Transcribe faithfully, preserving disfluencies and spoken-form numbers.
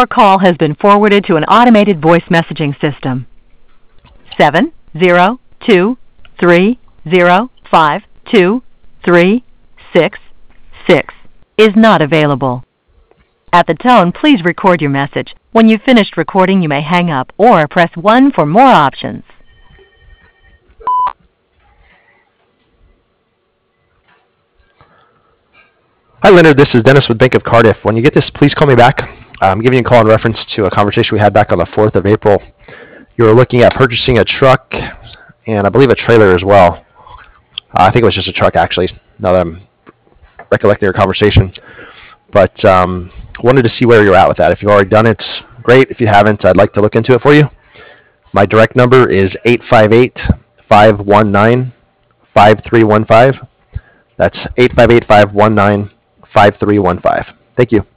Your call has been forwarded to an automated voice messaging system. seven zero two three zero five two three six six is not available. At the tone, please record your message. When you've finished recording, you may hang up or press one for more options. Hi, Leonard. This is Dennis with Bank of Cardiff. When you get this, please call me back. I'm giving you a call in reference to a conversation we had back on the fourth of April. You were looking at purchasing a truck and I believe a trailer as well. Uh, I think it was just a truck, actually, now that I'm recollecting your conversation. But um, wanted to see where you're at with that. If you've already done it, great. If you haven't, I'd like to look into it for you. My direct number is eight five eight, five one nine, five three one five. That's eight five eight, five one nine, five three one five. Thank you.